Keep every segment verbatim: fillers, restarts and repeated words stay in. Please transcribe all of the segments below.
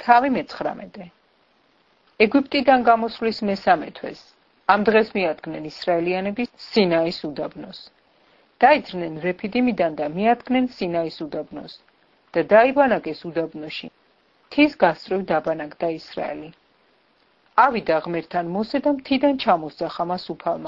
თავი მეცხრამეტე. ეგვიპტიდან გამოსვლის მესამე თვეს ამ დღეს მიადგნენ ისრაელიანები სინაის უდაბნოს. დაიძრნენ რეფიდიმიდან და მიადგნენ სინაის უდაბნოს და დაიბანაკეს უდაბნოში. მთის გასწვრივ დაბანაკდა ისრაელი. ავიდა ღმერთთან მოსე და მთიდან ჩამოსძახა მას უფალმა.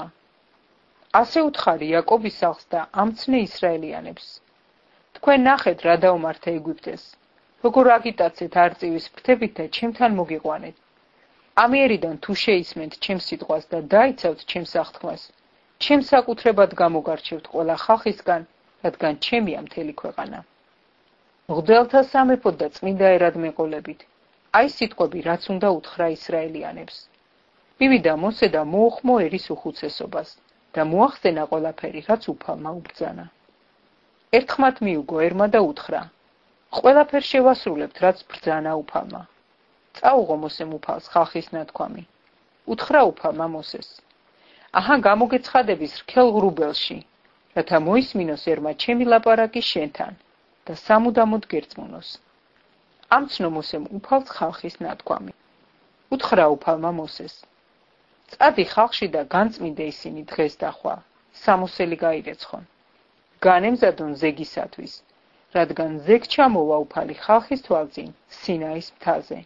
ასე უთხარი იაკობის სახლს და ამცნე ისრაელიანებს. თქვენ ნახეთ რა დაუმართა ეგვიპტეს. როგორ აგიტაცეთ არწივის ფრთებით და ჩემთან მოგიყვანეთ. ამიერიდან თუ შეისმენთ ჩემს სიტყვას და დაიცავთ ჩემს აღთქმას, ჩემს საკუთრებად გამოგარჩევთ ყველა ხალხისგან, რადგან ჩემია მთელი ქვეყანა. მღვდელთა სამეფოდ და წმინდა ერად მეყოლებით. აი სიტყვები, რაც უნდა უთხრა ისრაელიანებს. მივიდა მოსე და მოუხმო ერის უხუცესობას და მოახსენა ყველაფერი, რაც უფალმა უბრძანა. ერთხმად მიუგო ერმა და უთხრა: ყველაფერს შევასრულებთ, რაც ბრძანა უფალმა. წაუღო მოსემ უფალს ხალხის ნათქვამი. უთხრა უფალმა მოსეს: აჰა, გამოგეცხადების რქელ ღრუბელში, რათა მოისმინოს ერმა ჩემი ლაპარაკი შენთან და სამუდამოდ გერწმუნოს. ამცნო მოსემ უფალს ხალხის ნათქვამი. უთხრა უფალმა მოსეს: წადი ხალხში და განწმინდე ისინი დღეს და ხვალ, სამოსელი გაირეცხონ. განემზადონ ზეგისათვის, რადგან ზეგ ჩამოვა უფალი ხალხის თვალწინ სინაის მთაზე.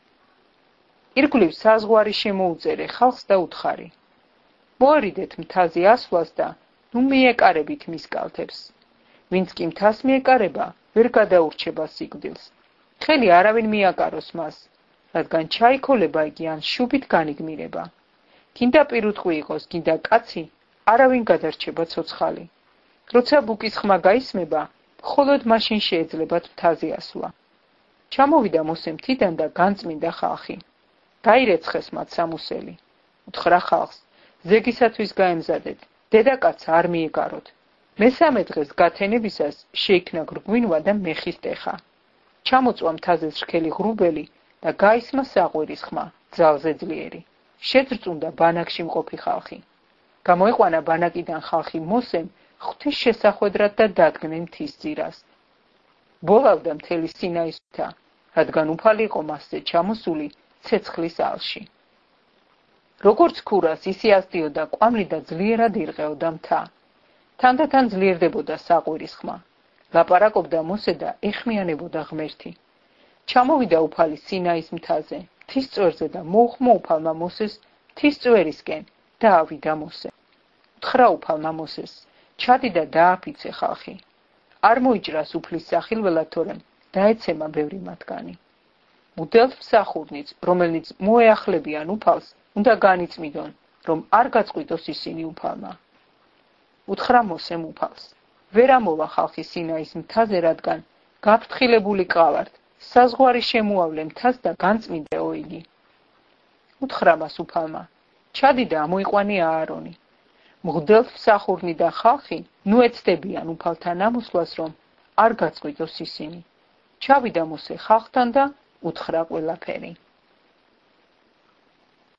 ირგვლივ საზღვარი შემოუწერე ხალხს და უთხარი: მოერიდეთ მთაზე ასვლას და ნუ მიეკარებით მის კალთებს. ვინც კი მთას მიეკარება, ვერ გადაურჩება სიკვდილს. ხელი არავინ მიაკაროს მას, რადგან ჩაიქოლება იგი ან შუბით განიგმირება. გინდა პირუტყვი იყოს, გინდა კაცი, არავინ გადარჩება ცოცხალი. როცა ბუკის ხმა გაისმება, მხოლოდ მაშინ შეეძლებათ მთაზე ასვლა. ჩამოვიდა მოსე მთიდან და განწმინდა ხალხი. გაირეცხეს მათ სამოსელი. უთხრა ხალხს: ზეგისათვის გაემზადეთ, დედაკაცს არ მიეკაროთ. მესამე დღეს გათენებისას შეიქმნა გრგვინვა და მეხის ტეხა. ჩამოწვა მთაზე რქელი ღრუბელი და გაისმა საყვირის ხმა, ძალზე ძლიერი. შეძრწუნდა ბანაკში მყოფი ხალხი. გამოიყვანა ბანაკიდან ხალხი მოსემ ღვთის შესახვედრად და დადგნენ მთის ძირას. ბოლავდა მთელი სინაის მთა, რადგან უფალი იყო მასზე ჩამოსული ცეცხლის ალში. როგორც ქურას, ისე ასდიოდა კვამლი და ძლიერად ირღეოდა მთა. თანდათან ძლიერდებოდა საყვირის ხმა. ლაპარაკობდა მოსე და ეხმიანებოდა ღმერთი. ჩამოვიდა უფალი სინაის მთაზე, მთის წვერზე და მოუხმო უფალმა მოსეს მთის წვერისკენ და ავიდა მოსე. უთხრა უფალმა მოსეს: ჩადი და დააფიცე ხალხი. არ მოიჭრას უფლის სახილველად, თორემ დაეცემა ბევრი მათგანი. მუდელთ მსახურნიც, რომელნიც მოეახლებიან უფალს, უნდა განიწმიდონ, რომ არ გაწყვიტოს ისინი უფალმა. უთხრა მოსემ უფალს: ვერ ამოვა ხალხი სინაის მთაზე, რადგან გაფრთხილებული ყავართ, საზღვარი შემოავლე მთას და განწმინდეო იგი. უთხრა მას უფალმა: ჩადი და ამოიყვანე აარონი. მღვდელთ მსახურნი და ხალხი ნუ ეცდებიან უფალთან ამოსვლას, რომ არ გაწყვიტოს ისინი. ჩავიდა მოსე ხალხთან და უთხრა ყველაფერი.